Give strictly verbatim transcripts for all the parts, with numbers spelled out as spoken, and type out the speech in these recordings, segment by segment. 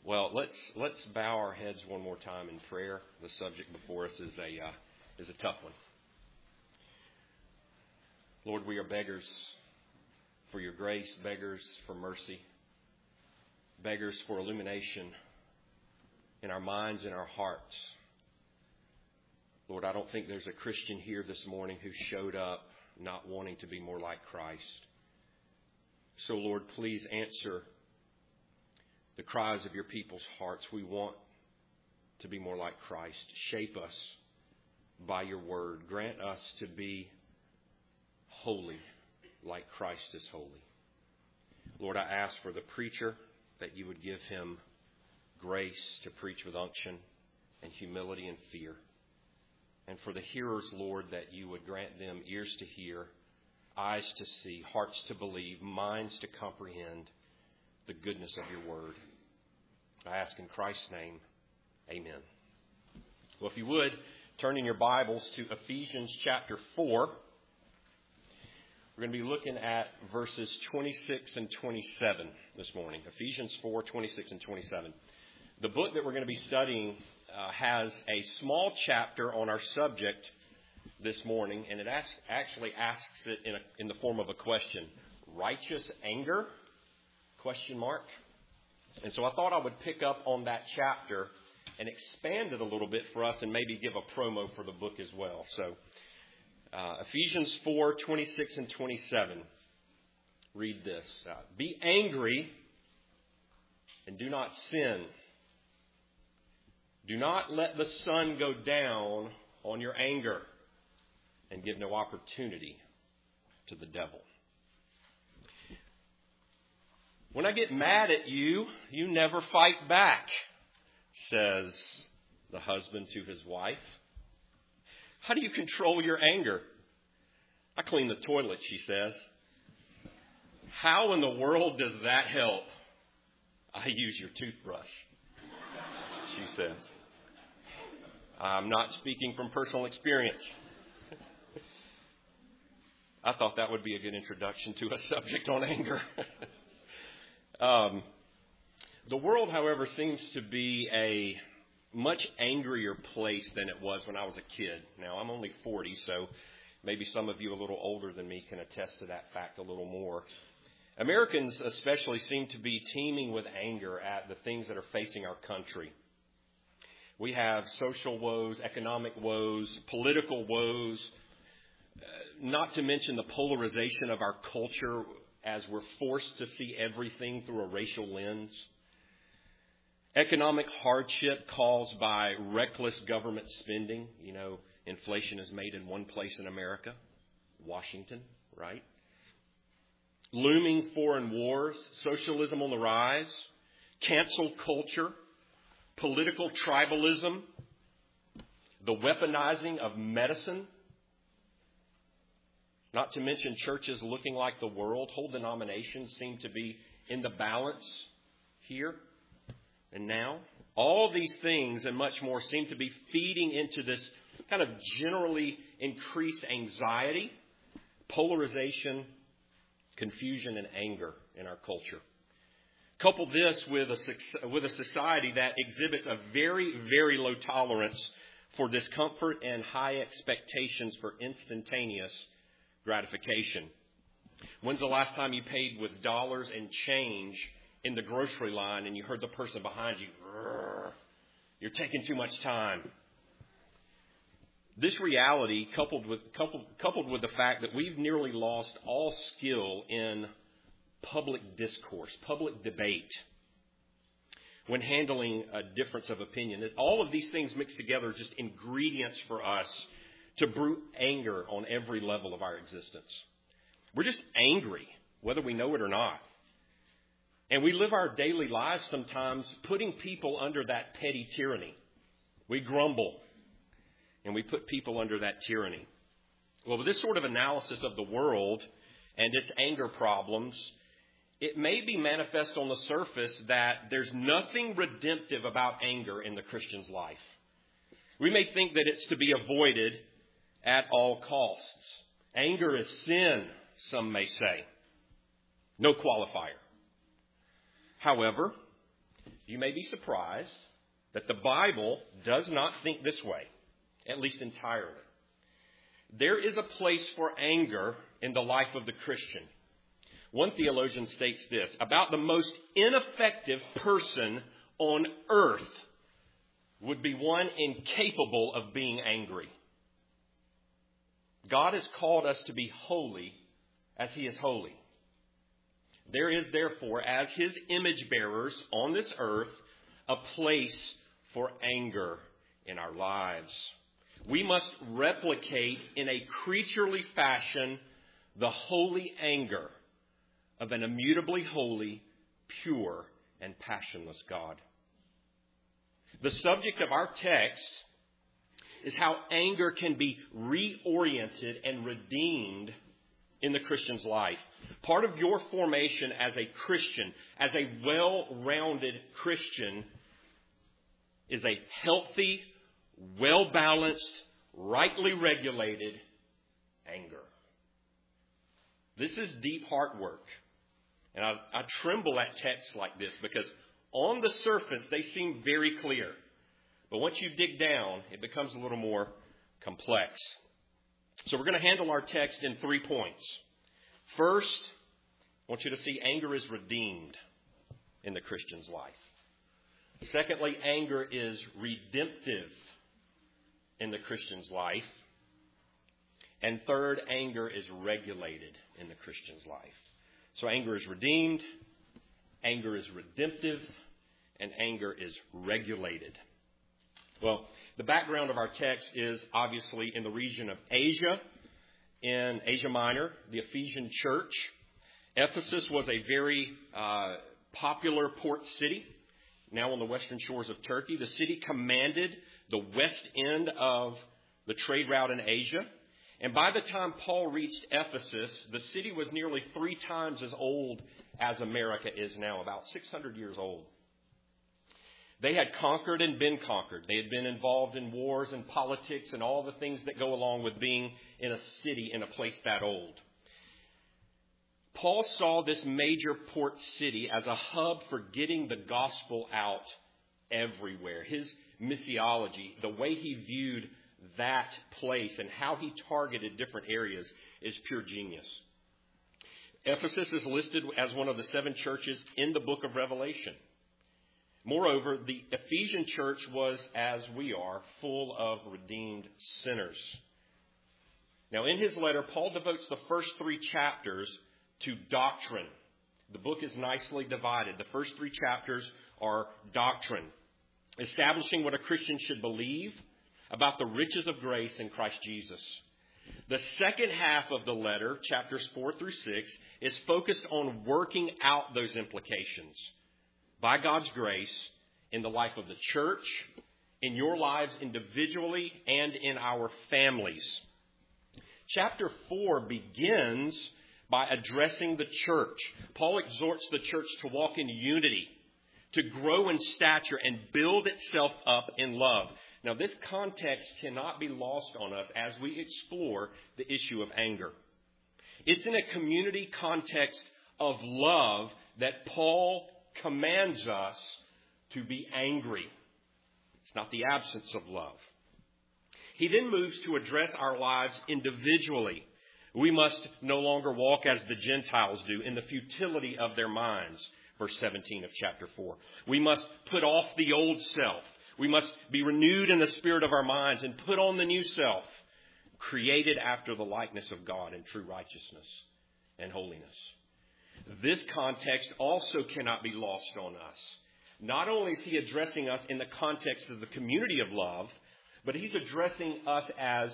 Well, let's let's bow our heads one more time in prayer. The subject before us is a uh, is a tough one. Lord, we are beggars for your grace, beggars for mercy, beggars for illumination in our minds and our hearts. Lord, I don't think there's a Christian here this morning who showed up not wanting to be more like Christ. So, Lord, please answer the cries of your people's hearts. We want to be more like Christ. Shape us by your word. Grant us to be holy like Christ is holy. Lord, I ask for the preacher that you would give him grace to preach with unction and humility and fear. And for the hearers, Lord, that you would grant them ears to hear, eyes to see, hearts to believe, minds to comprehend the goodness of your word. I ask in Christ's name, amen. Well, if you would, turn in your Bibles to Ephesians chapter four. We're going to be looking at verses twenty-six and twenty-seven this morning. Ephesians four, twenty-six and twenty-seven. The book that we're going to be studying uh, has a small chapter on our subject this morning, and it ask, actually asks it in, a, in the form of a question. Righteous anger? Question mark. And so I thought I would pick up on that chapter and expand it a little bit for us and maybe give a promo for the book as well. So uh, Ephesians four, twenty-six and twenty-seven. Read this. Uh, Be angry and do not sin. Do not let the sun go down on your anger and give no opportunity to the devil. When I get mad at you, you never fight back, says the husband to his wife. How do you control your anger? I clean the toilet, she says. How in the world does that help? I use your toothbrush, she says. I'm not speaking from personal experience. I thought that would be a good introduction to a subject on anger. um, the world, however, seems to be a much angrier place than it was when I was a kid. Now, I'm only forty, so maybe some of you a little older than me can attest to that fact a little more. Americans especially seem to be teeming with anger at the things that are facing our country. We have social woes, economic woes, political woes, uh, not to mention the polarization of our culture as we're forced to see everything through a racial lens. Economic hardship caused by reckless government spending. You know, inflation is made in one place in America, Washington, right? Looming foreign wars, socialism on the rise, cancel culture, political tribalism, the weaponizing of medicine, not to mention churches looking like the world. Whole denominations seem to be in the balance here and now. All these things and much more seem to be feeding into this kind of generally increased anxiety, polarization, confusion, and anger in our culture. Couple this with a, with a society that exhibits a very, very low tolerance for discomfort and high expectations for instantaneous gratification. When's the last time you paid with dollars and change in the grocery line and you heard the person behind you, you're taking too much time? This reality, coupled with, coupled, coupled with the fact that we've nearly lost all skill in public discourse, public debate, when handling a difference of opinion. That all of these things mixed together are just ingredients for us to brew anger on every level of our existence. We're just angry, whether we know it or not. And we live our daily lives sometimes putting people under that petty tyranny. We grumble, and we put people under that tyranny. Well, with this sort of analysis of the world and its anger problems, it may be manifest on the surface that there's nothing redemptive about anger in the Christian's life. We may think that it's to be avoided at all costs. Anger is sin, some may say. No qualifier. However, you may be surprised that the Bible does not think this way, at least entirely. There is a place for anger in the life of the Christian. One theologian states this: about the most ineffective person on earth would be one incapable of being angry. God has called us to be holy as He is holy. There is therefore, as His image bearers on this earth, a place for anger in our lives. We must replicate in a creaturely fashion the holy anger of an immutably holy, pure, and passionless God. The subject of our text is how anger can be reoriented and redeemed in the Christian's life. Part of your formation as a Christian, as a well-rounded Christian, is a healthy, well-balanced, rightly regulated anger. This is deep heart work. And I, I tremble at texts like this because on the surface they seem very clear. But once you dig down, it becomes a little more complex. So we're going to handle our text in three points. First, I want you to see anger is redeemed in the Christian's life. Secondly, anger is redemptive in the Christian's life. And third, anger is regulated in the Christian's life. So anger is redeemed, anger is redemptive, and anger is regulated. Well, the background of our text is obviously in the region of Asia, in Asia Minor, the Ephesian church. Ephesus was a very uh, popular port city, now on the western shores of Turkey. The city commanded the west end of the trade route in Asia. And by the time Paul reached Ephesus, the city was nearly three times as old as America is now, about six hundred years old. They had conquered and been conquered. They had been involved in wars and politics and all the things that go along with being in a city in a place that old. Paul saw this major port city as a hub for getting the gospel out everywhere. His missiology, the way he viewed that place and how he targeted different areas is pure genius. Ephesus is listed as one of the seven churches in the book of Revelation. Moreover, the Ephesian church was, as we are, full of redeemed sinners. Now, in his letter, Paul devotes the first three chapters to doctrine. The book is nicely divided. The first three chapters are doctrine, establishing what a Christian should believe about the riches of grace in Christ Jesus. The second half of the letter, chapters four through six, is focused on working out those implications by God's grace in the life of the church, in your lives individually, and in our families. Chapter four begins by addressing the church. Paul exhorts the church to walk in unity, to grow in stature, and build itself up in love. Now, this context cannot be lost on us as we explore the issue of anger. It's in a community context of love that Paul commands us to be angry. It's not the absence of love. He then moves to address our lives individually. We must no longer walk as the Gentiles do in the futility of their minds. Verse seventeen of chapter four. We must put off the old self. We must be renewed in the spirit of our minds and put on the new self, created after the likeness of God in true righteousness and holiness. This context also cannot be lost on us. Not only is he addressing us in the context of the community of love, but he's addressing us as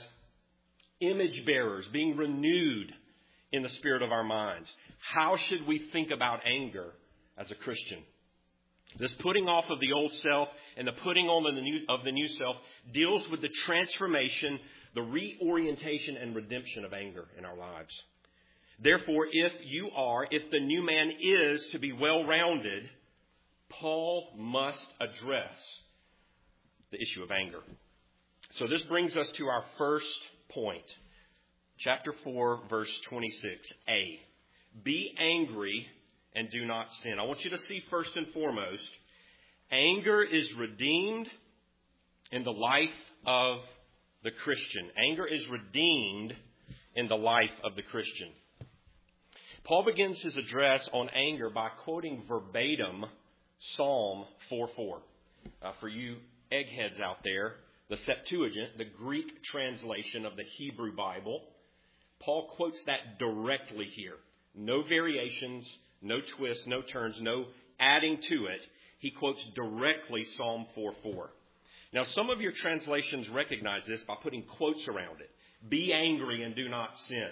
image bearers, being renewed in the spirit of our minds. How should we think about anger as a Christian? This putting off of the old self and the putting on of the new, of the new self deals with the transformation, the reorientation and redemption of anger in our lives. Therefore, if you are, if the new man is to be well-rounded, Paul must address the issue of anger. So this brings us to our first point. Chapter four, verse twenty-six. A. Be angry and do not sin. I want you to see first and foremost Anger is redeemed in the life of the Christian. Anger is redeemed in the life of the Christian. Paul begins his address on anger by quoting verbatim Psalm four four. Uh, for you eggheads out there, the Septuagint, the Greek translation of the Hebrew Bible, Paul quotes that directly here. No variations, no twists, no turns, no adding to it. He quotes directly Psalm four four. Now, some of your translations recognize this by putting quotes around it. Be angry and do not sin.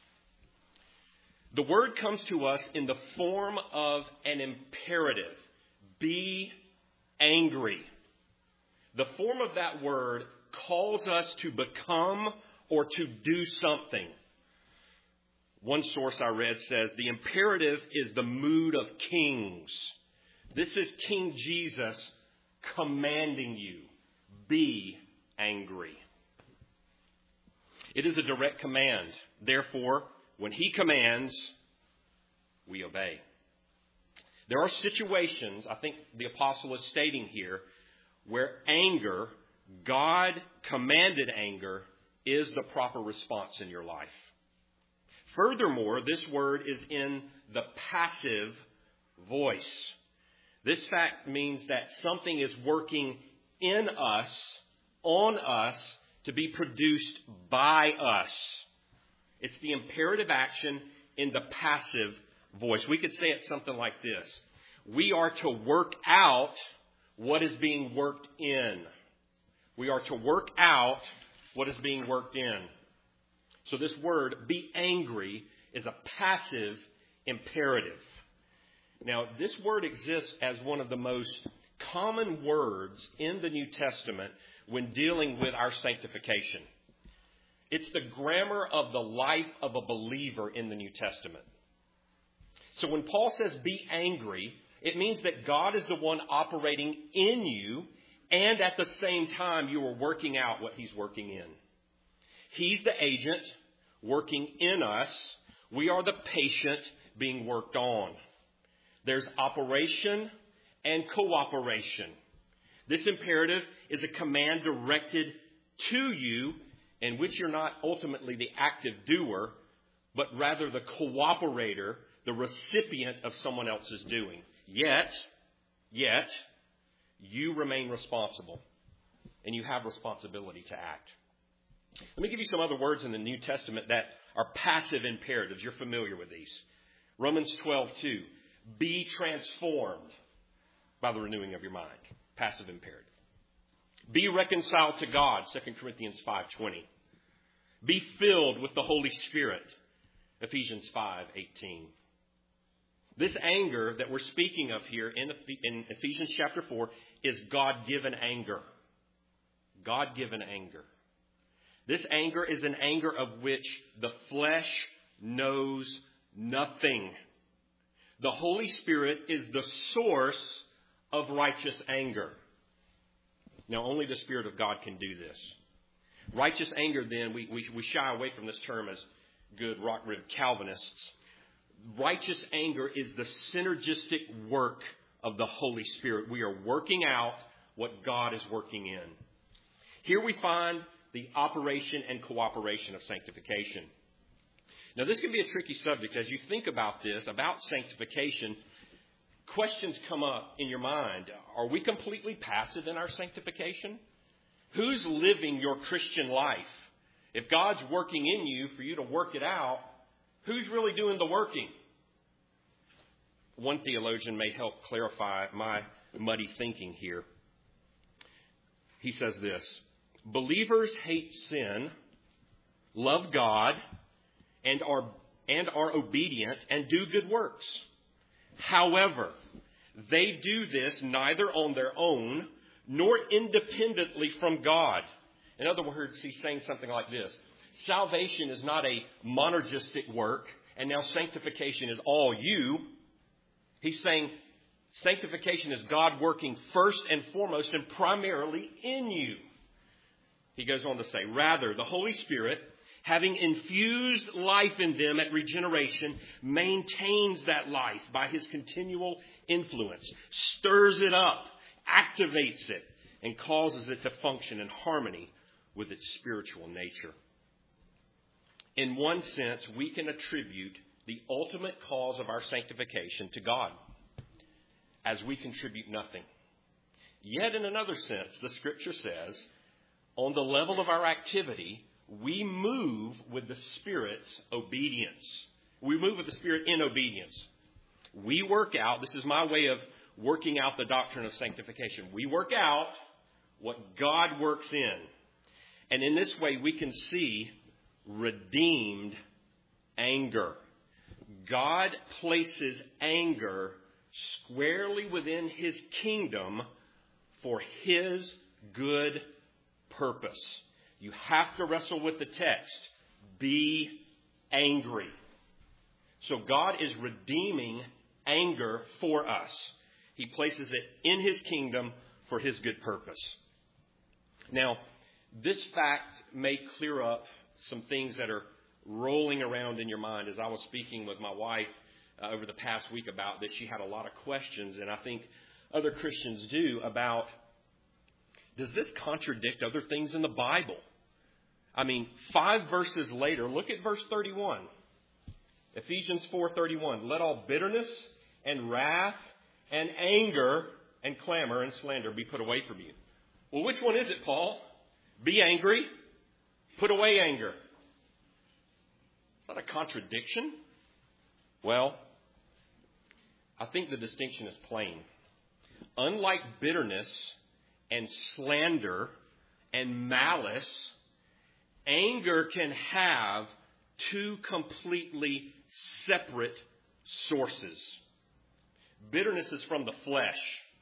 The word comes to us in the form of an imperative. Be angry. The form of that word calls us to become or to do something. One source I read says the imperative is the mood of kings. This is King Jesus commanding you, be angry. It is a direct command. Therefore, when he commands, we obey. There are situations, I think the apostle is stating here, where anger, God commanded anger, is the proper response in your life. Furthermore, this word is in the passive voice. This fact means that something is working in us, on us, to be produced by us. It's the imperative action in the passive voice. We could say it something like this. We are to work out what is being worked in. We are to work out what is being worked in. So this word, be angry, is a passive imperative. Now, this word exists as one of the most common words in the New Testament when dealing with our sanctification. It's the grammar of the life of a believer in the New Testament. So when Paul says be angry, it means that God is the one operating in you, and at the same time you are working out what he's working in. He's the agent working in us. We are the patient being worked on. There's operation and cooperation. This imperative is a command directed to you, in which you're not ultimately the active doer, but rather the cooperator, the recipient of someone else's doing. Yet, yet, you remain responsible, and you have responsibility to act. Let me give you some other words in the New Testament that are passive imperatives. You're familiar with these. Romans twelve two. Be transformed by the renewing of your mind. Passive imperative. Be reconciled to God. Second Corinthians five twenty. Be filled with the Holy Spirit. Ephesians five eighteen. This anger that we're speaking of here in Ephesians chapter four is God-given anger. God-given anger. This anger is an anger of which the flesh knows nothing. The Holy Spirit is the source of righteous anger. Now, only the Spirit of God can do this. Righteous anger, then, we, we, we shy away from this term as good rock-ribbed Calvinists. Righteous anger is the synergistic work of the Holy Spirit. We are working out what God is working in. Here we find the operation and cooperation of sanctification. Now, this can be a tricky subject. As you think about this, about sanctification, questions come up in your mind. Are we completely passive in our sanctification? Who's living your Christian life? If God's working in you for you to work it out, who's really doing the working? One theologian may help clarify my muddy thinking here. He says this: believers hate sin, love God, and are and are obedient and do good works. However, they do this neither on their own nor independently from God. In other words, he's saying something like this: salvation is not a monergistic work, and now sanctification is all you. He's saying sanctification is God working first and foremost and primarily in you. He goes on to say, rather, the Holy Spirit, having infused life in them at regeneration, maintains that life by his continual influence, stirs it up, activates it and causes it to function in harmony with its spiritual nature. In one sense, we can attribute the ultimate cause of our sanctification to God, as we contribute nothing. Yet in another sense, the Scripture says, on the level of our activity, we move with the Spirit's obedience. We move with the Spirit in obedience. We work out, this is my way of working out the doctrine of sanctification. We work out what God works in. And in this way, we can see redeemed anger. God places anger squarely within His kingdom for His good purpose. You have to wrestle with the text. Be angry. So God is redeeming anger for us. He places it in His kingdom for His good purpose. Now, this fact may clear up some things that are rolling around in your mind. As I was speaking with my wife uh, over the past week about this, she had a lot of questions, and I think other Christians do, about, does this contradict other things in the Bible? I mean, five verses later, look at verse thirty-one. Ephesians four thirty-one. Let all bitterness and wrath and anger and clamor and slander be put away from you. Well, which one is it, Paul? Be angry. Put away anger. Is that a contradiction? Well, I think the distinction is plain. Unlike bitterness and slander and malice, anger can have two completely separate sources. Bitterness is from the flesh.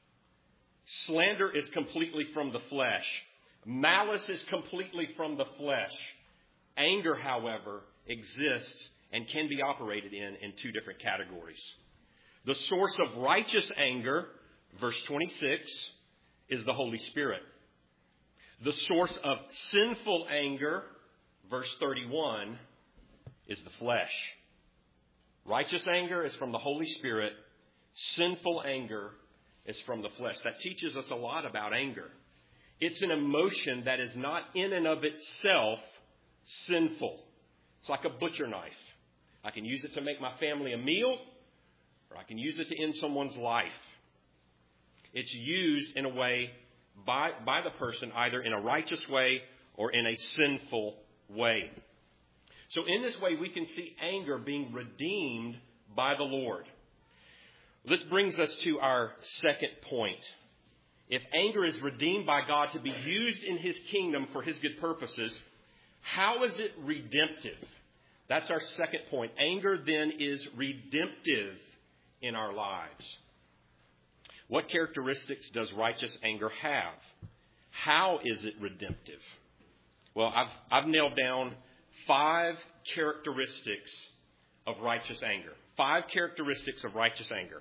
Slander is completely from the flesh. Malice is completely from the flesh. Anger, however, exists and can be operated in in two different categories. The source of righteous anger, verse twenty-six, is the Holy Spirit. The source of sinful anger, verse thirty-one, is the flesh. Righteous anger is from the Holy Spirit. Sinful anger is from the flesh. That teaches us a lot about anger. It's an emotion that is not in and of itself sinful. It's like a butcher knife. I can use it to make my family a meal, or I can use it to end someone's life. It's used in a way by, by the person, either in a righteous way or in a sinful way. So in this way, we can see anger being redeemed by the Lord. This brings us to our second point. If anger is redeemed by God to be used in His kingdom for His good purposes, how is it redemptive? That's our second point. Anger then is redemptive in our lives. What characteristics does righteous anger have? How is it redemptive? Well, I've, I've nailed down five characteristics of righteous anger. Five characteristics of righteous anger.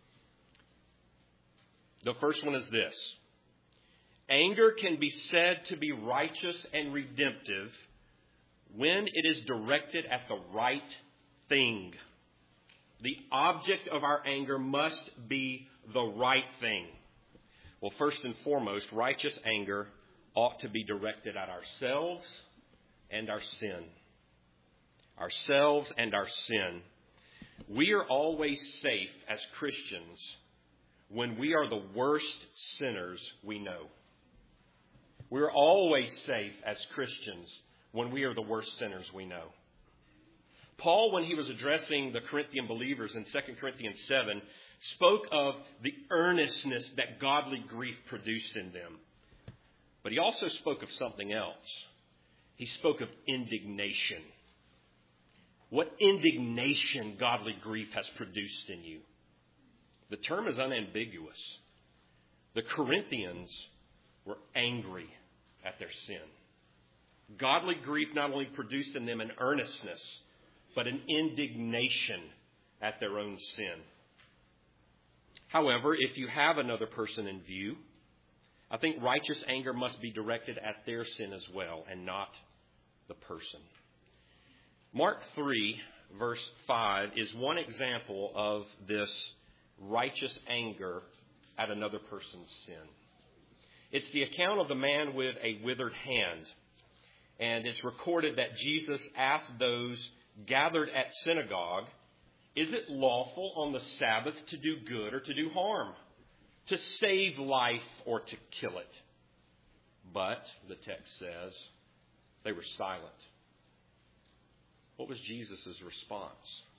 The first one is this. Anger can be said to be righteous and redemptive when it is directed at the right thing. The object of our anger must be the right thing. Well, first and foremost, righteous anger ought to be directed at ourselves and our sin. Ourselves and our sin. We are always safe as Christians when we are the worst sinners we know. We're always safe as Christians when we are the worst sinners we know. Paul, when he was addressing the Corinthian believers in Second Corinthians seven, spoke of the earnestness that godly grief produced in them. But he also spoke of something else. He spoke of indignation. What indignation godly grief has produced in you. The term is unambiguous. The Corinthians were angry at their sin. Godly grief not only produced in them an earnestness, but an indignation at their own sin. However, if you have another person in view, I think righteous anger must be directed at their sin as well, and not the person. Mark three, verse five, is one example of this righteous anger at another person's sin. It's the account of the man with a withered hand. And it's recorded that Jesus asked those gathered at synagogue, is it lawful on the Sabbath to do good or to do harm, to save life or to kill it? But, the text says, they were silent. What was Jesus' response?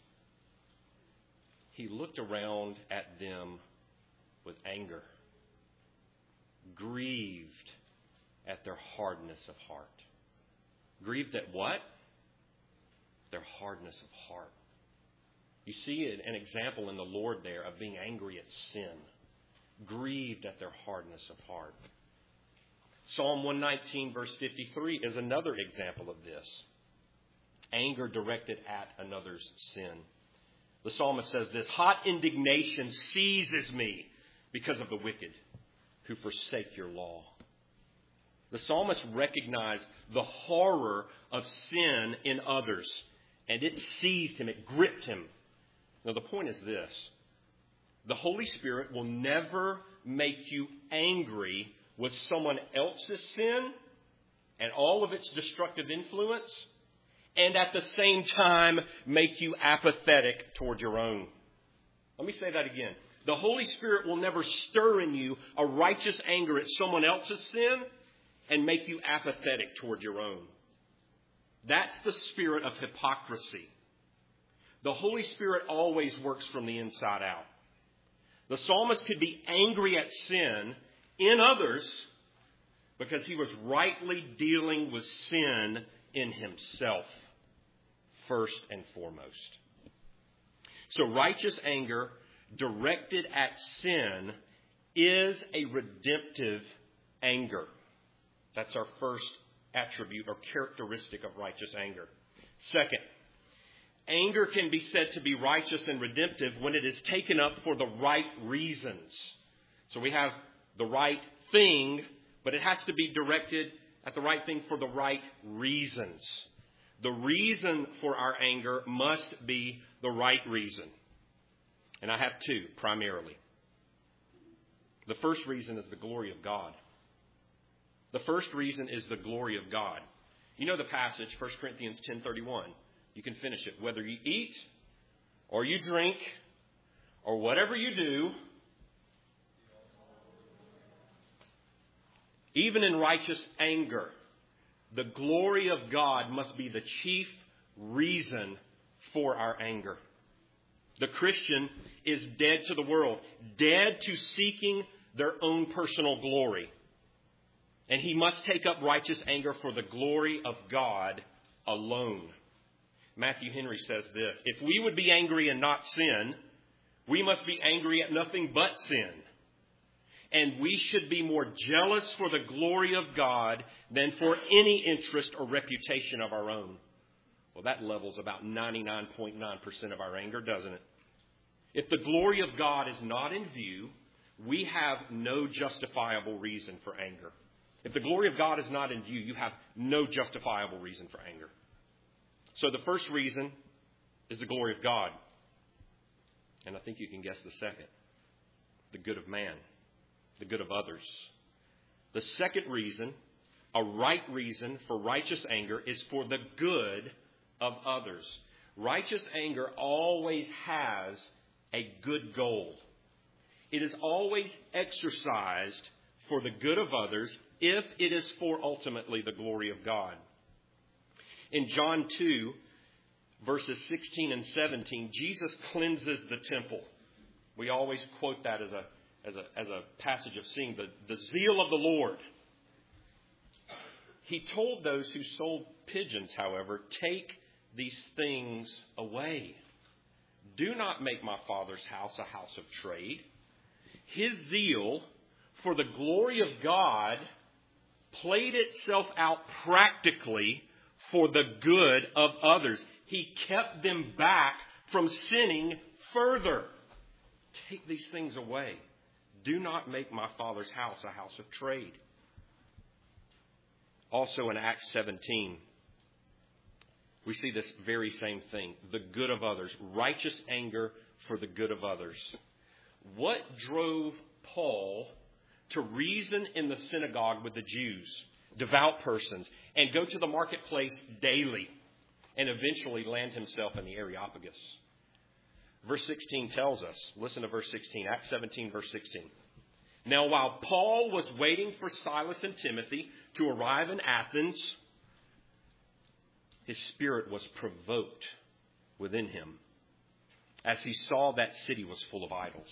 He looked around at them with anger, grieved at their hardness of heart. Grieved at what? Their hardness of heart. You see an example in the Lord there of being angry at sin. Grieved at their hardness of heart. Psalm one nineteen verse fifty-three is another example of this. Anger directed at another's sin. The psalmist says this, hot indignation seizes me because of the wicked who forsake your law. The psalmist recognized the horror of sin in others, and it seized him, it gripped him. Now the point is this, the Holy Spirit will never make you angry with someone else's sin and all of its destructive influence, and at the same time make you apathetic toward your own. Let me say that again. The Holy Spirit will never stir in you a righteous anger at someone else's sin and make you apathetic toward your own. That's the spirit of hypocrisy. The Holy Spirit always works from the inside out. The psalmist could be angry at sin in others because he was rightly dealing with sin in himself, first and foremost. So righteous anger directed at sin is a redemptive anger. That's our first attribute or characteristic of righteous anger. Second, anger can be said to be righteous and redemptive when it is taken up for the right reasons. So we have the right thing, but it has to be directed at the right thing for the right reasons. The reason for our anger must be the right reason. And I have two, primarily. The first reason is the glory of God. The first reason is the glory of God. You know the passage, First Corinthians ten thirty-one. You can finish it. Whether you eat or you drink or whatever you do, even in righteous anger, the glory of God must be the chief reason for our anger. The Christian is dead to the world, dead to seeking their own personal glory. And he must take up righteous anger for the glory of God alone. Matthew Henry says this, if we would be angry and not sin, we must be angry at nothing but sin. And we should be more jealous for the glory of God than for any interest or reputation of our own. Well, that levels about ninety-nine point nine percent of our anger, doesn't it? If the glory of God is not in view, we have no justifiable reason for anger. If the glory of God is not in view, you have no justifiable reason for anger. So the first reason is the glory of God. And I think you can guess the second. The good of man. The good of others. The second reason, a right reason for righteous anger, is for the good of others. Righteous anger always has a good goal. It is always exercised for the good of others if it is for ultimately the glory of God. In John two, verses sixteen and seventeen, Jesus cleanses the temple. We always quote that as a as a as a passage of seeing the, the zeal of the Lord. He told those who sold pigeons, however, take these things away. Do not make my Father's house a house of trade. His zeal for the glory of God played itself out practically for the good of others. He kept them back from sinning further. Take these things away. Do not make my Father's house a house of trade. Also in Acts seventeen, we see this very same thing. The good of others. Righteous anger for the good of others. What drove Paul to reason in the synagogue with the Jews, devout persons, and go to the marketplace daily, and eventually land himself in the Areopagus. Verse sixteen tells us, listen to verse sixteen, Acts seventeen, verse sixteen. Now, while Paul was waiting for Silas and Timothy to arrive in Athens, his spirit was provoked within him as he saw that city was full of idols.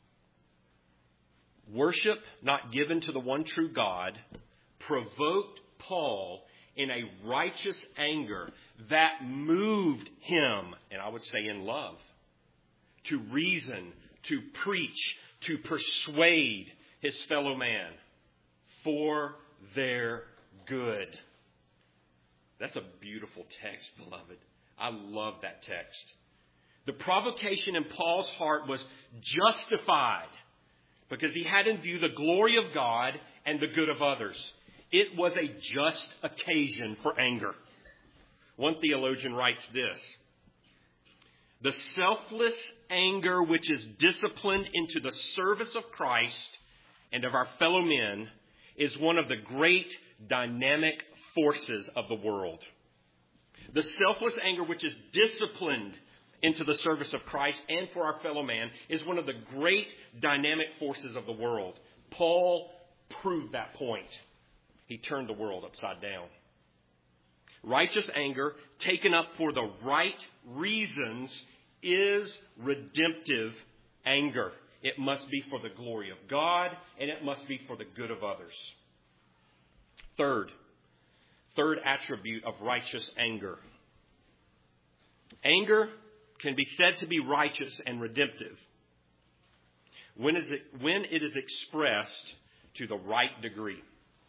Worship not given to the one true God provoked Paul in a righteous anger that moved him, and I would say in love, to reason, to preach, to persuade his fellow man for their good. That's a beautiful text, beloved. I love that text. The provocation in Paul's heart was justified because he had in view the glory of God and the good of others. It was a just occasion for anger. One theologian writes this: the selfless anger which is disciplined into the service of Christ and of our fellow men is one of the great dynamic forces of the world. The selfless anger which is disciplined into the service of Christ and for our fellow man is one of the great dynamic forces of the world. Paul proved that point. He turned the world upside down. Righteous anger taken up for the right reasons is redemptive anger. It must be for the glory of God, and it must be for the good of others. Third, third attribute of righteous anger. Anger can be said to be righteous and redemptive when is it, when it is expressed to the right degree.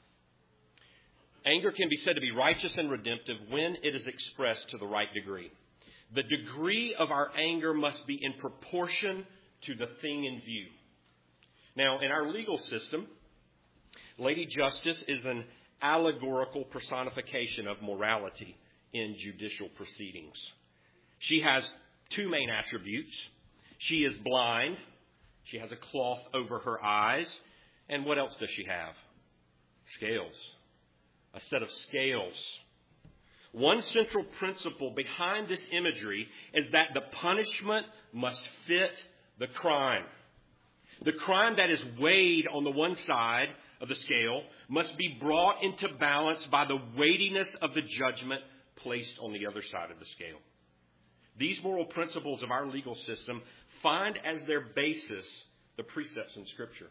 Anger can be said to be righteous and redemptive when it is expressed to the right degree. The degree of our anger must be in proportion to the thing in view. Now, in our legal system, Lady Justice is an allegorical personification of morality in judicial proceedings. She has two main attributes. She is blind. She has a cloth over her eyes. And what else does she have? Scales. A set of scales. One central principle behind this imagery is that the punishment must fit the crime. The crime that is weighed on the one side of the scale must be brought into balance by the weightiness of the judgment placed on the other side of the scale. These moral principles of our legal system find as their basis the precepts in Scripture.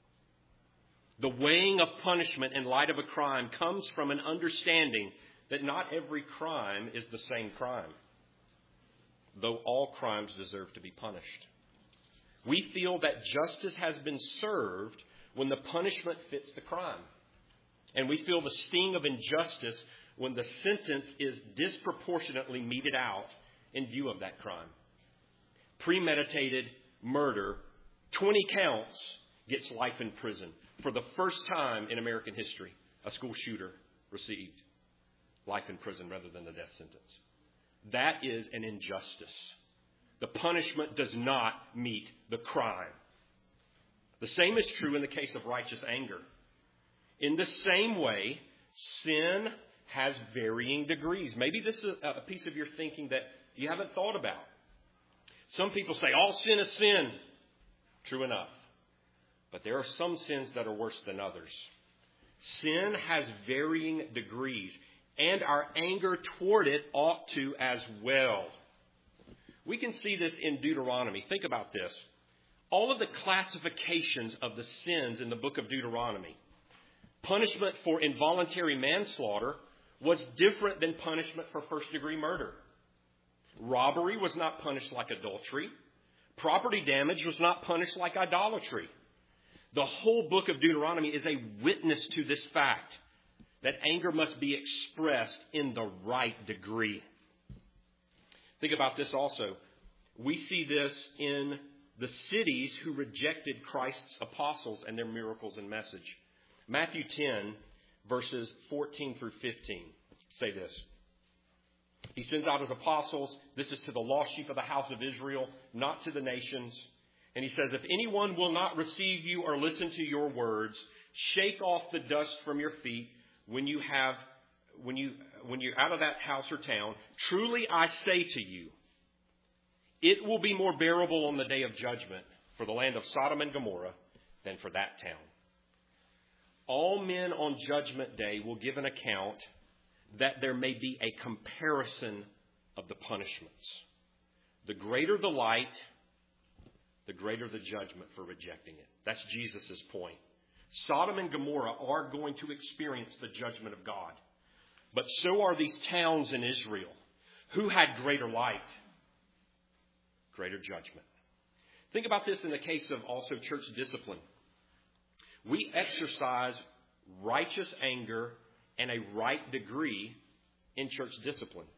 The weighing of punishment in light of a crime comes from an understanding that not every crime is the same crime, though all crimes deserve to be punished. We feel that justice has been served when the punishment fits the crime. And we feel the sting of injustice when the sentence is disproportionately meted out in view of that crime. Premeditated murder, twenty counts, gets life in prison. For the first time in American history, a school shooter received life in prison rather than the death sentence. That is an injustice. The punishment does not meet the crime. The same is true in the case of righteous anger. In the same way, sin has varying degrees. Maybe this is a piece of your thinking that you haven't thought about. Some people say all sin is sin. True enough. But there are some sins that are worse than others. Sin has varying degrees, and our anger toward it ought to as well. We can see this in Deuteronomy. Think about this. All of the classifications of the sins in the book of Deuteronomy. Punishment for involuntary manslaughter was different than punishment for first-degree murder. Robbery was not punished like adultery. Property damage was not punished like idolatry. The whole book of Deuteronomy is a witness to this fact, that anger must be expressed in the right degree. Think about this also. We see this in the cities who rejected Christ's apostles and their miracles and message. Matthew ten, verses fourteen through fifteen, say this. He sends out his apostles. This is to the lost sheep of the house of Israel, not to the nations. And he says, if anyone will not receive you or listen to your words, shake off the dust from your feet when you have, when you, when you're out of that house or town. Truly I say to you, it will be more bearable on the day of judgment for the land of Sodom and Gomorrah than for that town. All men on judgment day will give an account that there may be a comparison of the punishments. The greater the light, the greater the judgment for rejecting it. That's Jesus' point. Sodom and Gomorrah are going to experience the judgment of God. But so are these towns in Israel. Who had greater light? Greater judgment. Think about this in the case of also church discipline. We exercise righteous anger and a right degree in church discipline.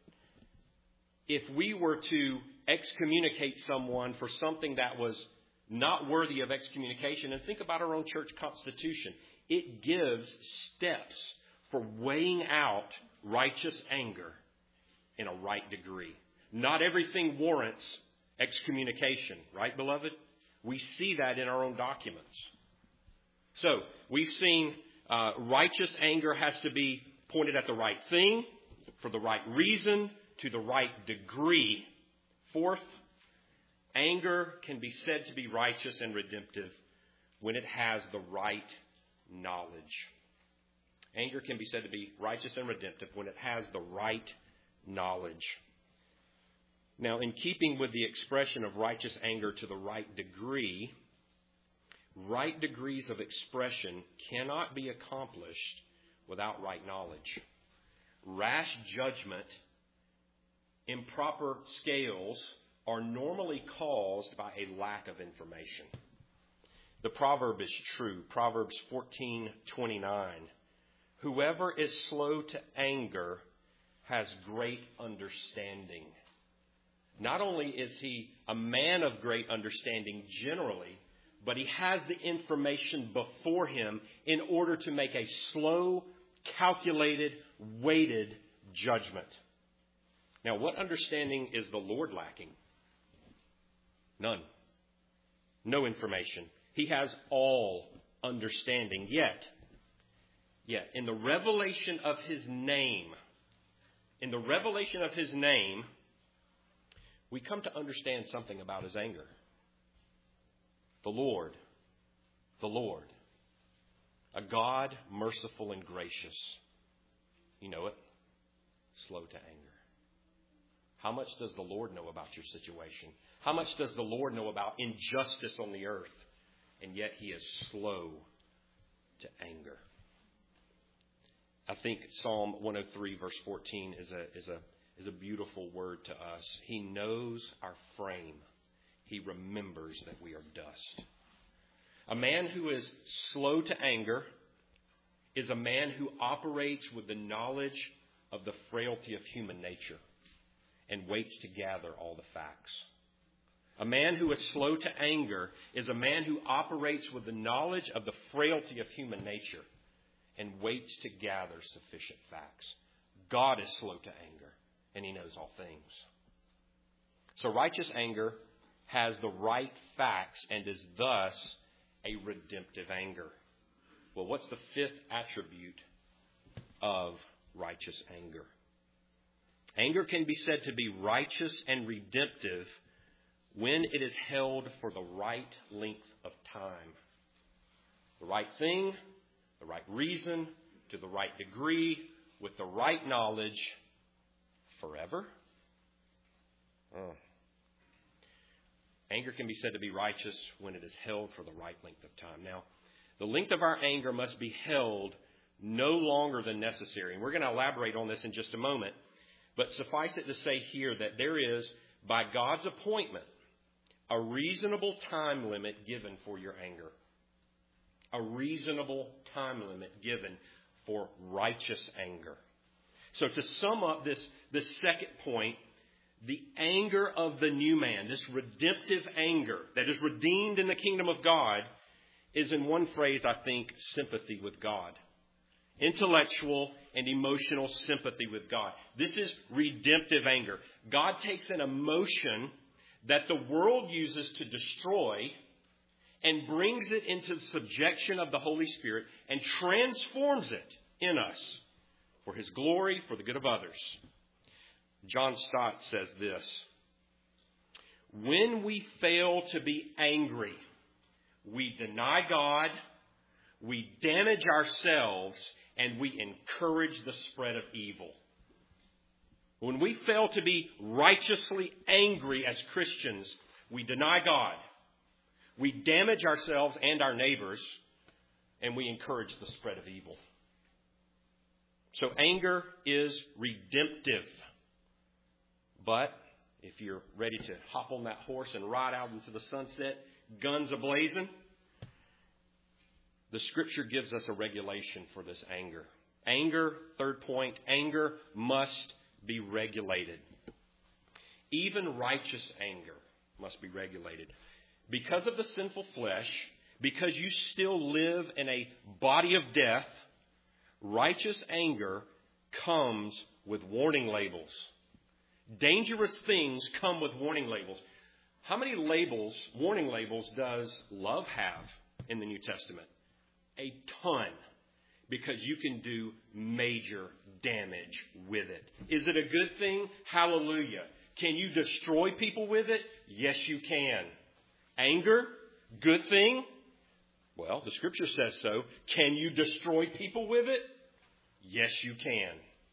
If we were to excommunicate someone for something that was not worthy of excommunication, and think about our own church constitution, it gives steps for weighing out righteous anger in a right degree. Not everything warrants excommunication, right, beloved? We see that in our own documents. So, we've seen uh, righteous anger has to be pointed at the right thing, for the right reason, to the right degree. Fourth, anger can be said to be righteous and redemptive when it has the right knowledge. Anger can be said to be righteous and redemptive when it has the right knowledge. Now, in keeping with the expression of righteous anger to the right degree, right degrees of expression cannot be accomplished without right knowledge. Rash judgment, improper scales are normally caused by a lack of information. The proverb is true. Proverbs fourteen twenty-nine. Whoever is slow to anger has great understanding. Not only is he a man of great understanding generally, but he has the information before him in order to make a slow, calculated, weighted judgment. Now, what understanding is the Lord lacking? None. No information. He has all understanding. Yet, yet, in the revelation of his name, in the revelation of his name, we come to understand something about his anger. The Lord, the Lord, a God merciful and gracious. You know it. Slow to anger. How much does the Lord know about your situation? How much does the Lord know about injustice on the earth? And yet he is slow to anger. I think Psalm one oh three verse fourteen is a, is a, is a beautiful word to us. He knows our frame. He remembers that we are dust. A man who is slow to anger is a man who operates with the knowledge of the frailty of human nature and waits to gather all the facts. A man who is slow to anger is a man who operates with the knowledge of the frailty of human nature and waits to gather sufficient facts. God is slow to anger, and he knows all things. So righteous anger has the right facts and is thus a redemptive anger. Well, what's the fifth attribute of righteous anger? Anger can be said to be righteous and redemptive when it is held for the right length of time. The right thing, the right reason, to the right degree, with the right knowledge, forever. Oh. Anger can be said to be righteous when it is held for the right length of time. Now, the length of our anger must be held no longer than necessary. And we're going to elaborate on this in just a moment. But suffice it to say here that there is, by God's appointment, a reasonable time limit given for your anger. A reasonable time limit given for righteous anger. So to sum up this, this second point, the anger of the new man, this redemptive anger that is redeemed in the kingdom of God, is in one phrase, I think, sympathy with God. Intellectual and emotional sympathy with God. This is redemptive anger. God takes an emotion that the world uses to destroy and brings it into the subjection of the Holy Spirit and transforms it in us for His glory, for the good of others. John Stott says this: when we fail to be angry, we deny God, we damage ourselves, and we encourage the spread of evil. When we fail to be righteously angry as Christians, we deny God, we damage ourselves and our neighbors, and we encourage the spread of evil. So anger is redemptive. But if you're ready to hop on that horse and ride out into the sunset, guns a-blazing, the Scripture gives us a regulation for this anger. Anger, third point, anger must be regulated. Even righteous anger must be regulated. Because of the sinful flesh, because you still live in a body of death, righteous anger comes with warning labels. Dangerous things come with warning labels. How many labels, warning labels, does love have in the New Testament? A ton. Because you can do major damage with it. Is it a good thing? Hallelujah. Can you destroy people with it? Yes, you can. Anger? Good thing? Well, the Scripture says so. Can you destroy people with it? Yes, you can.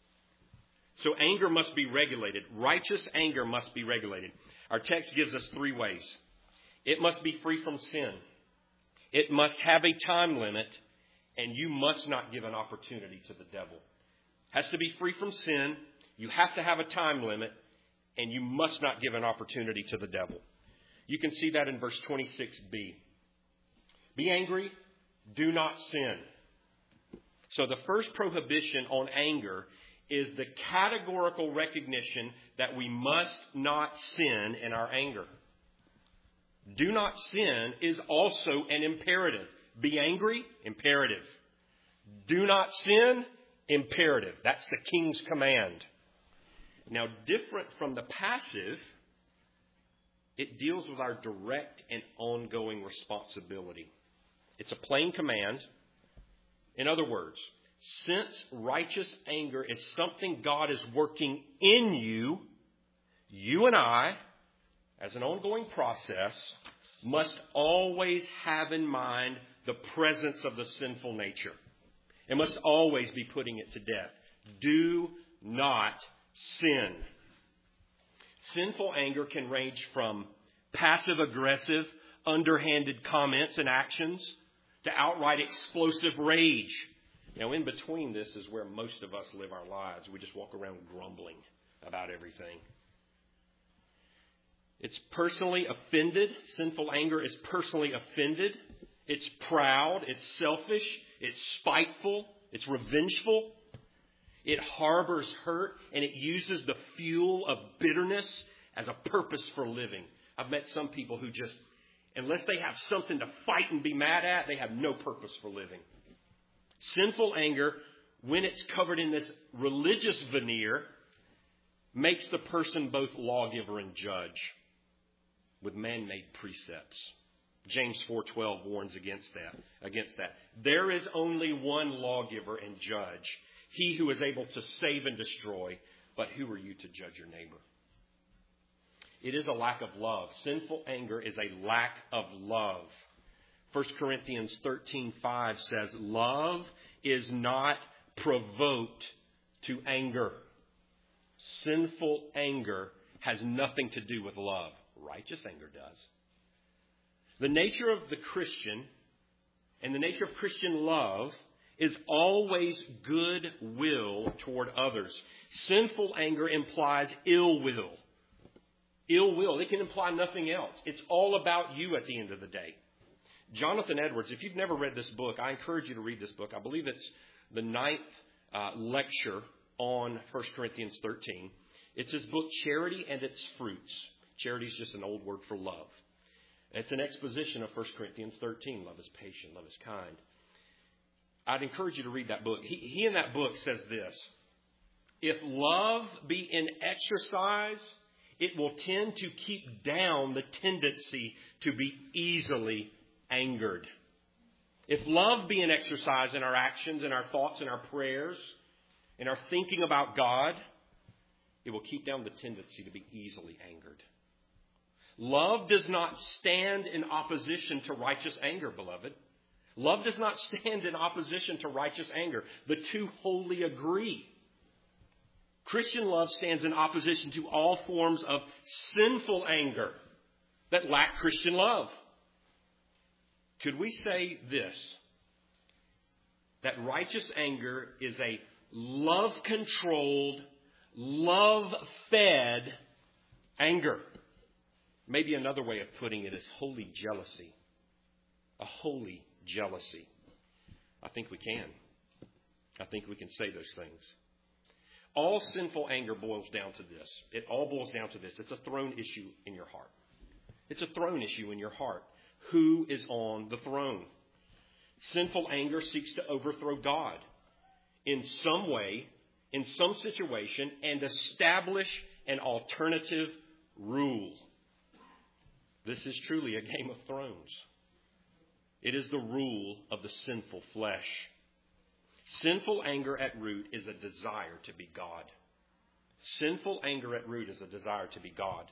So anger must be regulated. Righteous anger must be regulated. Our text gives us three ways. It must be free from sin. It must have a time limit. And you must not give an opportunity to the devil. It has to be free from sin. You have to have a time limit. And you must not give an opportunity to the devil. You can see that in verse twenty-six b. Be angry, do not sin. So the first prohibition on anger is the categorical recognition that we must not sin in our anger. Do not sin is also an imperative. Be angry, imperative. Do not sin, imperative. That's the king's command. Now, different from the passive, it deals with our direct and ongoing responsibility. It's a plain command. In other words, since righteous anger is something God is working in you, you and I, as an ongoing process, must always have in mind the presence of the sinful nature. It must always be putting it to death. Do not sin. Sinful anger can range from passive-aggressive, underhanded comments and actions to outright explosive rage. Now, in between this is where most of us live our lives. We just walk around grumbling about everything. It's personally offended. Sinful anger is personally offended. It's proud. It's selfish. It's spiteful. It's revengeful. It harbors hurt, and it uses the fuel of bitterness as a purpose for living. I've met some people who just, unless they have something to fight and be mad at, they have no purpose for living. Sinful anger, when it's covered in this religious veneer, makes the person both lawgiver and judge with man-made precepts. James four twelve warns against that. Against that. There is only one lawgiver and judge, he who is able to save and destroy. But who are you to judge your neighbor? It is a lack of love. Sinful anger is a lack of love. First Corinthians thirteen five says, love is not provoked to anger. Sinful anger has nothing to do with love. Righteous anger does. The nature of the Christian and the nature of Christian love is always goodwill toward others. Sinful anger implies ill will. Ill will. It can imply nothing else. It's all about you at the end of the day. Jonathan Edwards, if you've never read this book, I encourage you to read this book. I believe it's the ninth uh, lecture on First Corinthians thirteen. It's his book, Charity and Its Fruits. Charity is just an old word for love. It's an exposition of First Corinthians thirteen. Love is patient. Love is kind. I'd encourage you to read that book. He, he in that book says this: if love be in exercise, it will tend to keep down the tendency to be easily angered. If love be an exercise in our actions, in our thoughts, in our prayers, in our thinking about God, it will keep down the tendency to be easily angered. Love does not stand in opposition to righteous anger, beloved. Love does not stand in opposition to righteous anger. The two wholly agree. Christian love stands in opposition to all forms of sinful anger that lack Christian love. Could we say this? That righteous anger is a love-controlled, love-fed anger. Maybe another way of putting it is holy jealousy. A holy jealousy. I think we can. I think we can say those things. All sinful anger boils down to this. It all boils down to this. It's a throne issue in your heart. It's a throne issue in your heart. Who is on the throne? Sinful anger seeks to overthrow God in some way, in some situation, and establish an alternative rule. This is truly a game of thrones. It is the rule of the sinful flesh. Sinful anger at root is a desire to be God. Sinful anger at root is a desire to be God.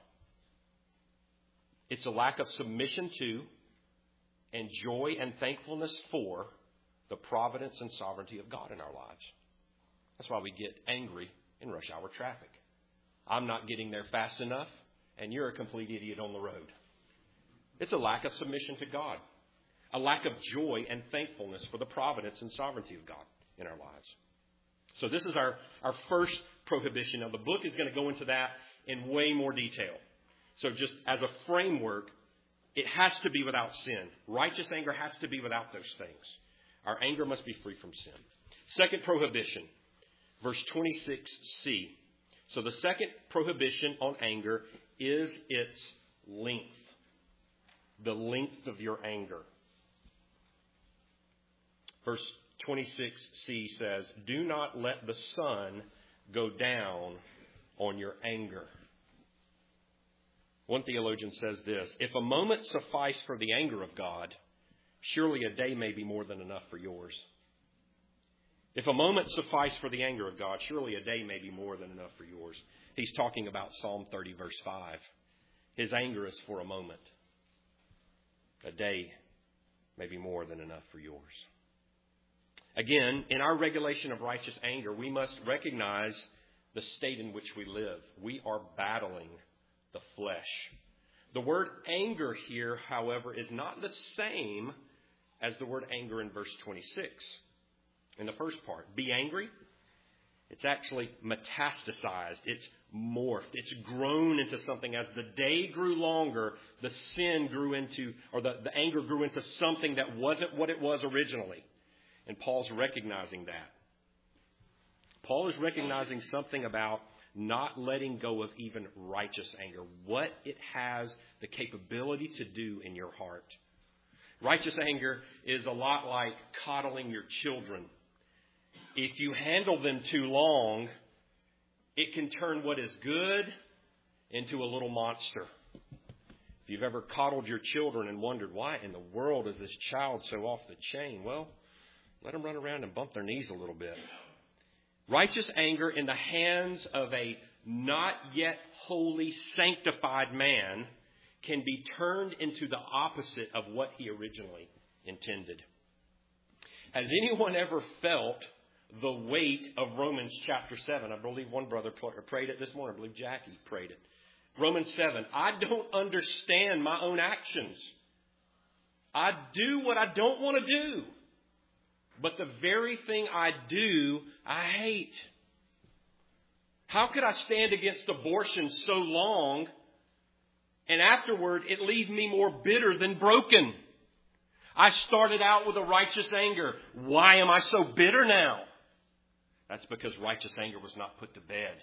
It's a lack of submission to and joy and thankfulness for the providence and sovereignty of God in our lives. That's why we get angry in rush hour traffic. I'm not getting there fast enough, and you're a complete idiot on the road. It's a lack of submission to God. A lack of joy and thankfulness for the providence and sovereignty of God in our lives. So this is our, our first prohibition. Now, the book is going to go into that in way more detail. So just as a framework, it has to be without sin. Righteous anger has to be without those things. Our anger must be free from sin. Second prohibition, verse twenty-six c. So the second prohibition on anger is its length. The length of your anger. Verse twenty-six c says, "Do not let the sun go down on your anger." One theologian says this: "If a moment suffice for the anger of God, surely a day may be more than enough for yours." If a moment suffice for the anger of God, surely a day may be more than enough for yours. He's talking about Psalm thirty, verse five. His anger is for a moment. A day may be more than enough for yours. Again, in our regulation of righteous anger, we must recognize the state in which we live. We are battling the flesh. The word anger here, however, is not the same as the word anger in verse twenty-six. In the first part, be angry. It's actually metastasized. It's morphed. It's grown into something. As the day grew longer, the sin grew into, or the, the anger grew into something that wasn't what it was originally. And Paul's recognizing that. Paul is recognizing something about not letting go of even righteous anger, what it has the capability to do in your heart. Righteous anger is a lot like coddling your children. If you handle them too long, it can turn what is good into a little monster. If you've ever coddled your children and wondered, why in the world is this child so off the chain? Well, let them run around and bump their knees a little bit. Righteous anger in the hands of a not yet wholly sanctified man can be turned into the opposite of what he originally intended. Has anyone ever felt the weight of Romans chapter seven? I believe one brother prayed it this morning. I believe Jackie prayed it. Romans seven. I don't understand my own actions. I do what I don't want to do. But the very thing I do, I hate. How could I stand against abortion so long and afterward it leave me more bitter than broken? I started out with a righteous anger. Why am I so bitter now? That's because righteous anger was not put to bed.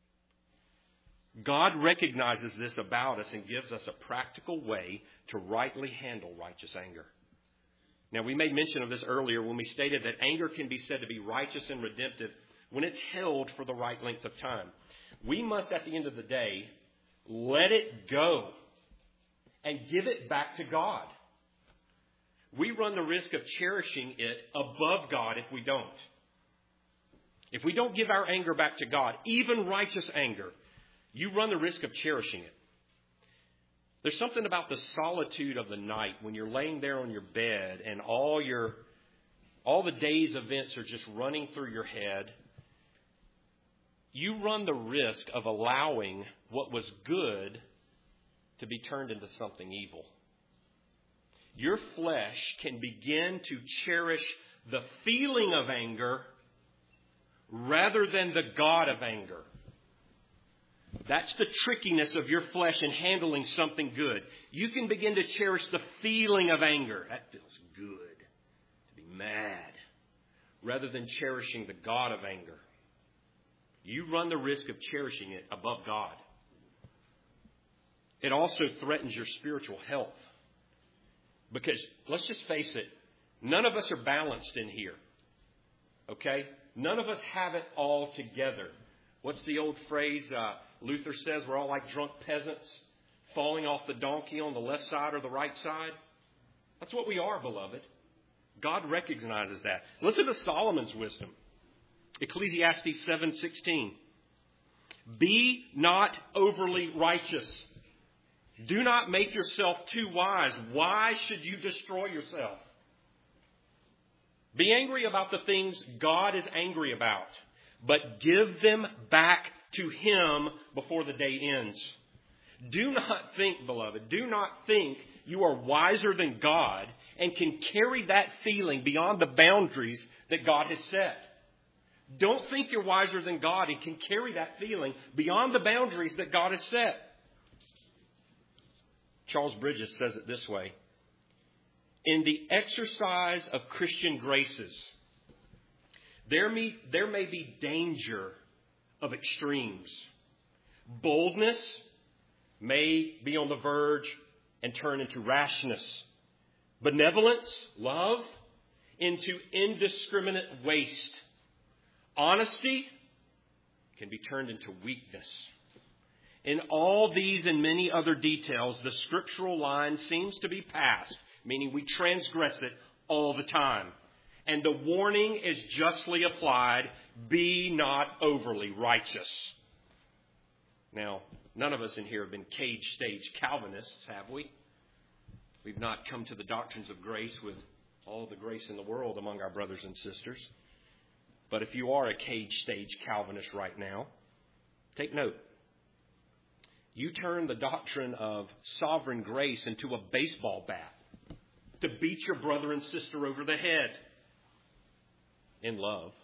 God recognizes this about us and gives us a practical way to rightly handle righteous anger. Now, we made mention of this earlier when we stated that anger can be said to be righteous and redemptive when it's held for the right length of time. We must, at the end of the day, let it go and give it back to God. we run the risk of cherishing it above God if we don't. If we don't give our anger back to God, even righteous anger, you run the risk of cherishing it. There's something about the solitude of the night when you're laying there on your bed and all your all the day's events are just running through your head. You run the risk of allowing what was good to be turned into something evil. Your flesh can begin to cherish the feeling of anger rather than the God of anger. That's the trickiness of your flesh in handling something good. You can begin to cherish the feeling of anger. That feels good, to be mad, rather than cherishing the God of anger. You run the risk of cherishing it above God. It also threatens your spiritual health. Because, let's just face it, none of us are balanced in here. Okay? None of us have it all together. What's the old phrase uh, Luther says? We're all like drunk peasants falling off the donkey on the left side or the right side. That's what we are, beloved. God recognizes that. Listen to Solomon's wisdom. Ecclesiastes seven sixteen. Be not overly righteous. Do not make yourself too wise. Why should you destroy yourself? Be angry about the things God is angry about, but give them back to Him before the day ends. Do not think, beloved, do not think you are wiser than God and can carry that feeling beyond the boundaries that God has set. Don't think you're wiser than God and can carry that feeling beyond the boundaries that God has set. Charles Bridges says it this way. In the exercise of Christian graces, there may, there may be danger of extremes. Boldness may be on the verge and turn into rashness. Benevolence, love, into indiscriminate waste. Honesty can be turned into weakness. In all these and many other details, the scriptural line seems to be passed, meaning we transgress it all the time. And the warning is justly applied, be not overly righteous. Now, none of us in here have been cage-stage Calvinists, have we? We've not come to the doctrines of grace with all the grace in the world among our brothers and sisters. But if you are a cage-stage Calvinist right now, take note. You turn the doctrine of sovereign grace into a baseball bat to beat your brother and sister over the head in love.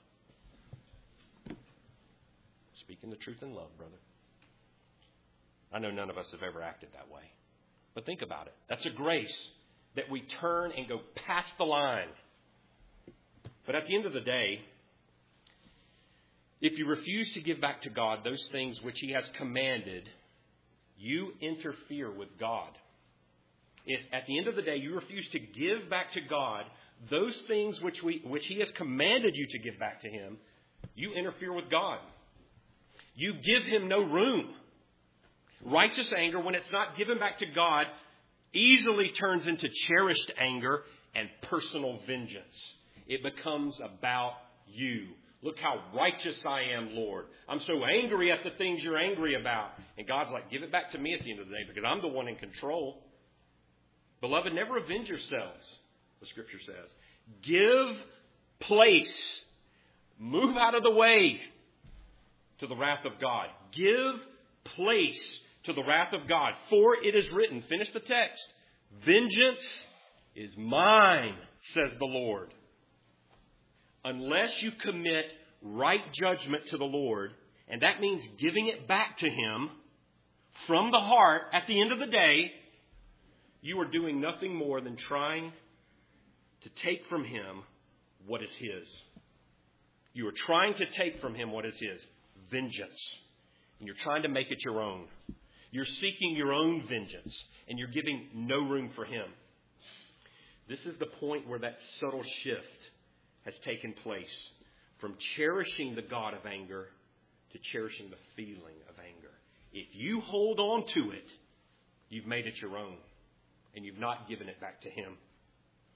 Speaking the truth in love, brother. I know none of us have ever acted that way. But think about it. That's a grace that we turn and go past the line. But at the end of the day, if you refuse to give back to God those things which He has commanded, you interfere with God. If at the end of the day you refuse to give back to God those things which we which He has commanded you to give back to Him, you interfere with God. You give Him no room. Righteous anger, when it's not given back to God, easily turns into cherished anger and personal vengeance. It becomes about you. Look how righteous I am, Lord. I'm so angry at the things you're angry about. And God's like, give it back to me at the end of the day because I'm the one in control. Beloved, never avenge yourselves, the Scripture says. Give place. Move out of the way to the wrath of God. Give place to the wrath of God. For it is written, finish the text, vengeance is mine, says the Lord. Unless you commit right judgment to the Lord, and that means giving it back to Him from the heart at the end of the day, you are doing nothing more than trying to take from Him what is His. You are trying to take from Him what is His, vengeance. And you're trying to make it your own. You're seeking your own vengeance, and you're giving no room for Him. This is the point where that subtle shift has taken place from cherishing the God of anger to cherishing the feeling of anger. If you hold on to it, you've made it your own, and you've not given it back to Him.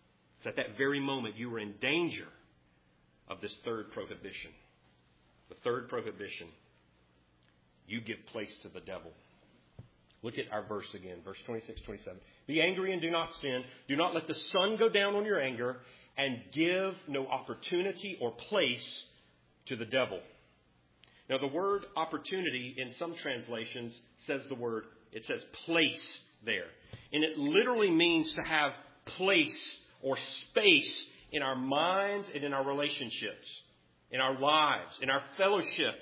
It's at that very moment you were in danger of this third prohibition. The third prohibition. You give place to the devil. Look at our verse again, verse twenty-six, twenty-seven. Be angry and do not sin. Do not let the sun go down on your anger, and give no opportunity or place to the devil. Now, the word opportunity in some translations says the word, it says place there. And it literally means to have place or space in our minds and in our relationships, in our lives, in our fellowship.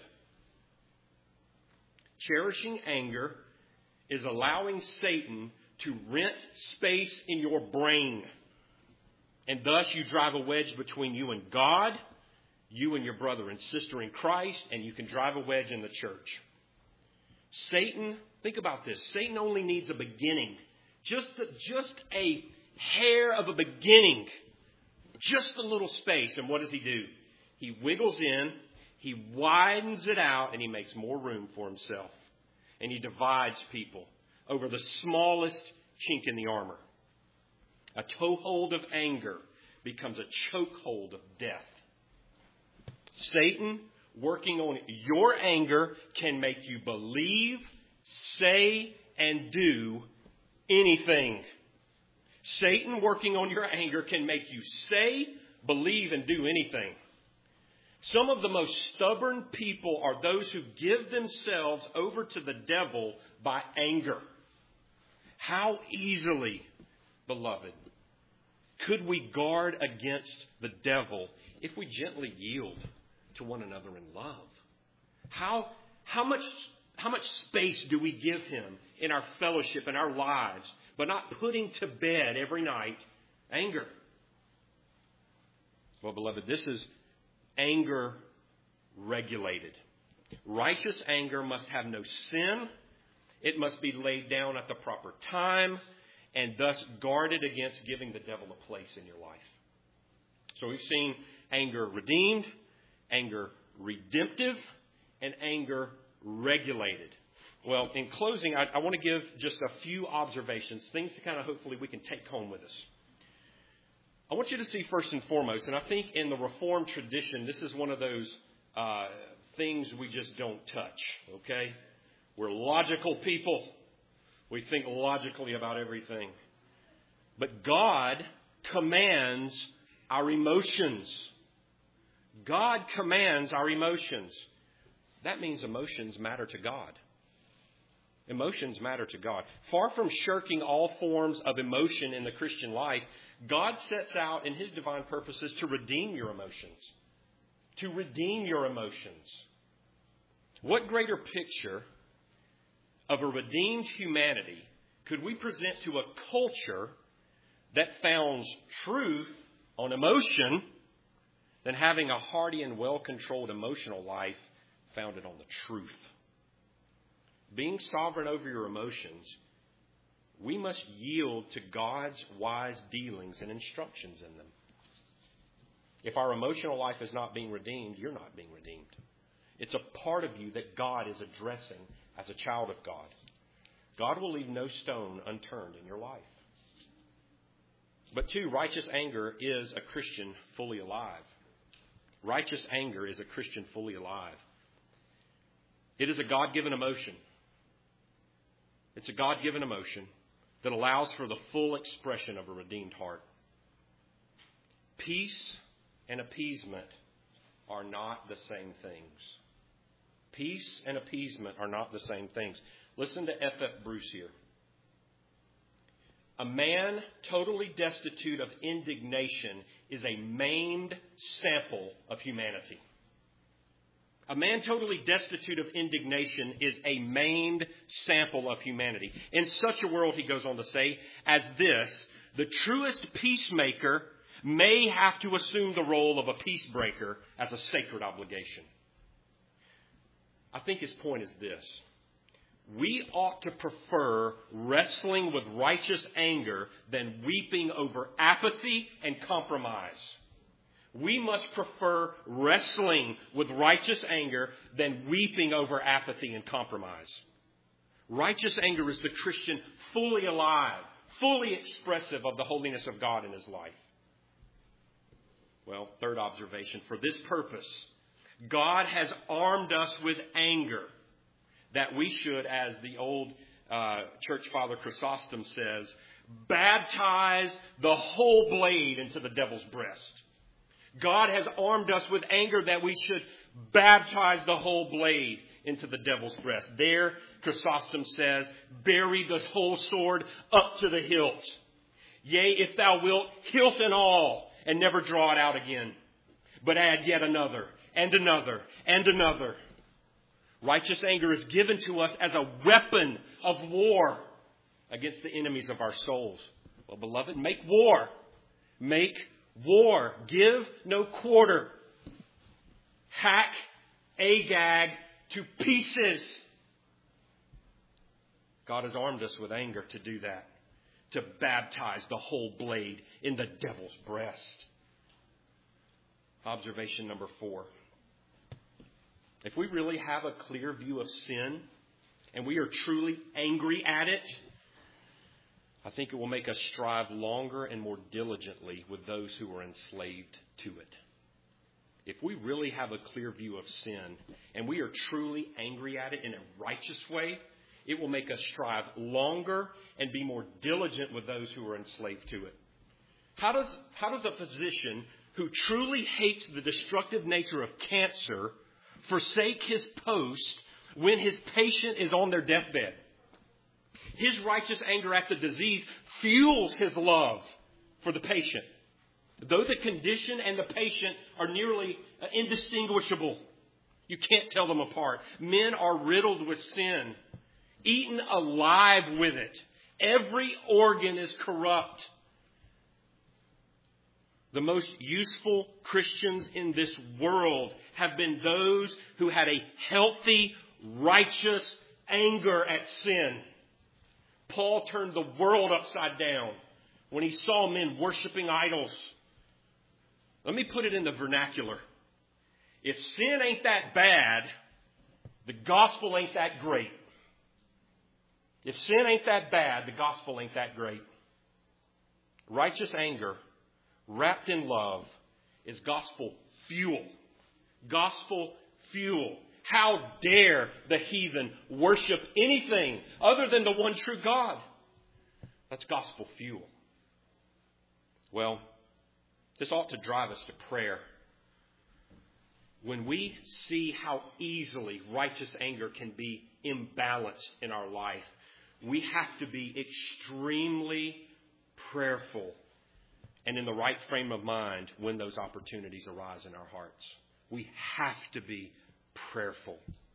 Cherishing anger is allowing Satan to rent space in your brain. And thus you drive a wedge between you and God, you and your brother and sister in Christ, and you can drive a wedge in the church. Satan, think about this. Satan only needs a beginning. Just a, just a hair of a beginning. Just a little space. And what does he do? He wiggles in, he widens it out, and he makes more room for himself. And he divides people over the smallest chink in the armor. A toehold of anger becomes a chokehold of death. Satan, working on your anger, can make you believe, say, and do anything. Satan, working on your anger, can make you say, believe, and do anything. Some of the most stubborn people are those who give themselves over to the devil by anger. How easily, beloved, could we guard against the devil if we gently yield to one another in love? How, how much, how much space do we give him in our fellowship, in our lives, but not putting to bed every night anger? Well, beloved, this is anger regulated. Righteous anger must have no sin. It must be laid down at the proper time and thus guarded against giving the devil a place in your life. So we've seen anger redeemed, anger redemptive, and anger regulated. Well, in closing, I, I want to give just a few observations, things to kind of hopefully we can take home with us. I want you to see first and foremost, and I think in the Reformed tradition, this is one of those uh, things we just don't touch, okay? We're logical people. We think logically about everything. But God commands our emotions. God commands our emotions. That means emotions matter to God. Emotions matter to God. Far from shirking all forms of emotion in the Christian life, God sets out in His divine purposes to redeem your emotions. To redeem your emotions. What greater picture of a redeemed humanity could we present to a culture that founds truth on emotion than having a hearty and well-controlled emotional life founded on the truth? Being sovereign over your emotions, we must yield to God's wise dealings and instructions in them. If our emotional life is not being redeemed, you're not being redeemed. It's a part of you that God is addressing as a child of God. God will leave no stone unturned in your life. But two, righteous anger is a Christian fully alive. Righteous anger is a Christian fully alive. It is a God-given emotion. It's a God-given emotion that allows for the full expression of a redeemed heart. Peace and appeasement are not the same things. Peace and appeasement are not the same things. Listen to F F Bruce here. A man totally destitute of indignation is a maimed sample of humanity. A man totally destitute of indignation is a maimed sample of humanity. In such a world, he goes on to say, as this, the truest peacemaker may have to assume the role of a peacebreaker as a sacred obligation. I think his point is this. We ought to prefer wrestling with righteous anger than weeping over apathy and compromise. We must prefer wrestling with righteous anger than weeping over apathy and compromise. Righteous anger is the Christian fully alive, fully expressive of the holiness of God in his life. Well, third observation. For this purpose, God has armed us with anger that we should, as the old uh, church father Chrysostom says, baptize the whole blade into the devil's breast. God has armed us with anger that we should baptize the whole blade into the devil's breast. There, Chrysostom says, bury the whole sword up to the hilt. Yea, if thou wilt, hilt and all, and never draw it out again. But add yet another, and another, and another. Righteous anger is given to us as a weapon of war against the enemies of our souls. Well, beloved, make war. Make war. Give no quarter. Hack Agag to pieces. God has armed us with anger to do that. To baptize the whole blade in the devil's breast. Observation number four. If we really have a clear view of sin and we are truly angry at it, I think it will make us strive longer and more diligently with those who are enslaved to it. If we really have a clear view of sin and we are truly angry at it in a righteous way, it will make us strive longer and be more diligent with those who are enslaved to it. How does, how does a physician who truly hates the destructive nature of cancer forsake his post when his patient is on their deathbed? His righteous anger at the disease fuels his love for the patient. Though the condition and the patient are nearly indistinguishable, you can't tell them apart. Men are riddled with sin, eaten alive with it. Every organ is corrupt. The most useful Christians in this world have been those who had a healthy, righteous anger at sin. Paul turned the world upside down when he saw men worshiping idols. Let me put it in the vernacular. If sin ain't that bad, the gospel ain't that great. If sin ain't that bad, the gospel ain't that great. Righteous anger, wrapped in love, is gospel fuel. Gospel fuel. How dare the heathen worship anything other than the one true God? That's gospel fuel. Well, this ought to drive us to prayer. When we see how easily righteous anger can be imbalanced in our life, we have to be extremely prayerful and in the right frame of mind when those opportunities arise in our hearts. We have to be prayerful.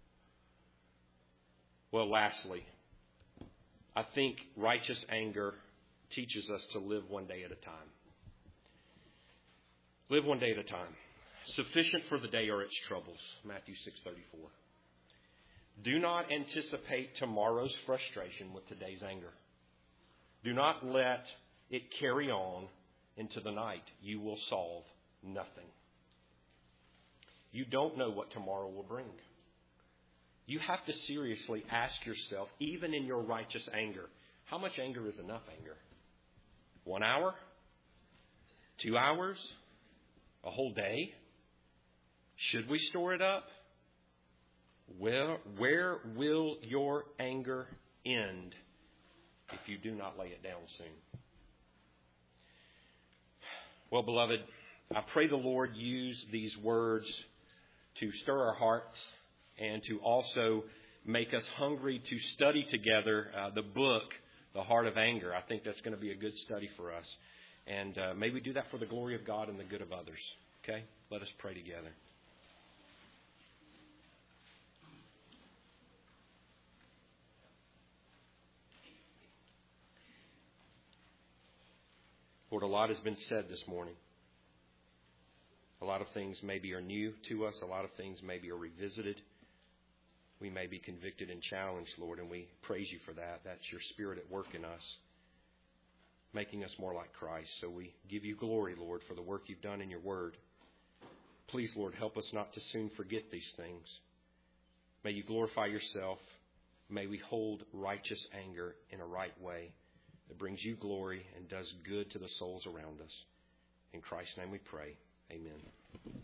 Well, lastly, I think righteous anger teaches us to live one day at a time. Live one day at a time. Sufficient for the day are its troubles. Matthew six thirty-four. Do not anticipate tomorrow's frustration with today's anger. Do not let it carry on into the night. You will solve nothing. You don't know what tomorrow will bring. You have to seriously ask yourself, even in your righteous anger, how much anger is enough anger? One hour? Two hours? A whole day? Should we store it up? Where, where will your anger end if you do not lay it down soon? Well, beloved, I pray the Lord use these words to stir our hearts and to also make us hungry to study together uh, the book, The Heart of Anger. I think that's going to be a good study for us. And uh, may we do that for the glory of God and the good of others. Okay? Let us pray together. Lord, a lot has been said this morning. A lot of things maybe are new to us. A lot of things maybe are revisited. We may be convicted and challenged, Lord, and we praise you for that. That's your Spirit at work in us, making us more like Christ. So we give you glory, Lord, for the work you've done in your word. Please, Lord, help us not to soon forget these things. May you glorify yourself. May we hold righteous anger in a right way that brings you glory and does good to the souls around us. In Christ's name we pray. Amen.